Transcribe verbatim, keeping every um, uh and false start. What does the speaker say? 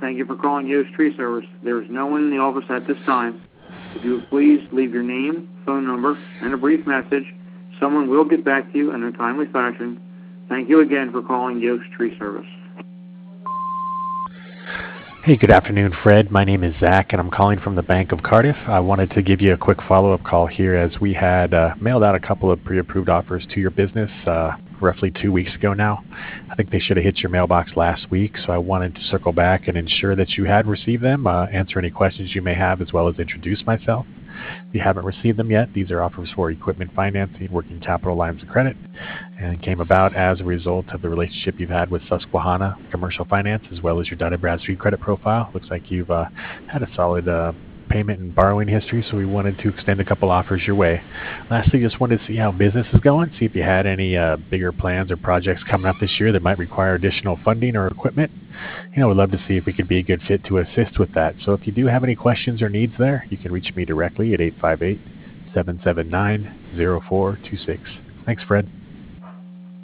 Thank you for calling Yost Tree Service. There is no one in the office at this time. If you would please leave your name, phone number, and a brief message, someone will get back to you in a timely fashion. Thank you again for calling Yost Tree Service. Hey, good afternoon, Fred. My name is Zach, and I'm calling from the Bank of Cardiff. I wanted to give you a quick follow-up call here as we had uh, mailed out a couple of pre-approved offers to your business uh, roughly two weeks ago now. I think they should have hit your mailbox last week, so I wanted to circle back and ensure that you had received them, uh, answer any questions you may have, as well as introduce myself. If you haven't received them yet, these are offers for equipment financing, working capital lines of credit, and came about as a result of the relationship you've had with Susquehanna Commercial Finance, as well as your Dun and Bradstreet credit profile. Looks like you've uh, had a solid uh, payment and borrowing history, so we wanted to extend a couple offers your way. Lastly, just wanted to see how business is going, see if you had any uh, bigger plans or projects coming up this year that might require additional funding or equipment. You know, we'd love to see if we could be a good fit to assist with that. So if you do have any questions or needs there, you can reach me directly at eight five eight, seven seven nine, zero four two six. Thanks, Fred.